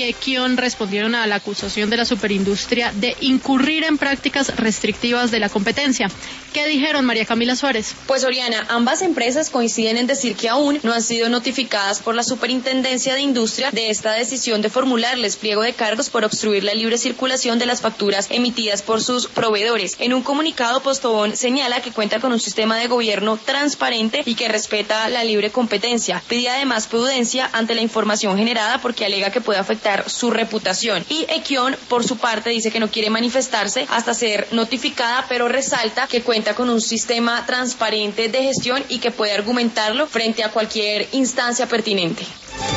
Equion respondieron a la acusación de la superindustria de incurrir en prácticas restrictivas de la competencia. ¿Qué dijeron, María Camila Suárez? Pues Oriana, ambas empresas coinciden en decir que aún no han sido notificadas por la Superintendencia de Industria de esta decisión de formularles pliego de cargos por obstruir la libre circulación de las facturas emitidas por sus proveedores. En un comunicado, Postobón señala que cuenta con un sistema de gobierno transparente y que respeta la libre competencia. Pide además prudencia ante la información generada porque alega que puede afectar su reputación. Y Equion, por su parte, dice que no quiere manifestarse hasta ser notificada, pero resalta que cuenta con un sistema transparente de gestión y que puede argumentarlo frente a cualquier instancia pertinente.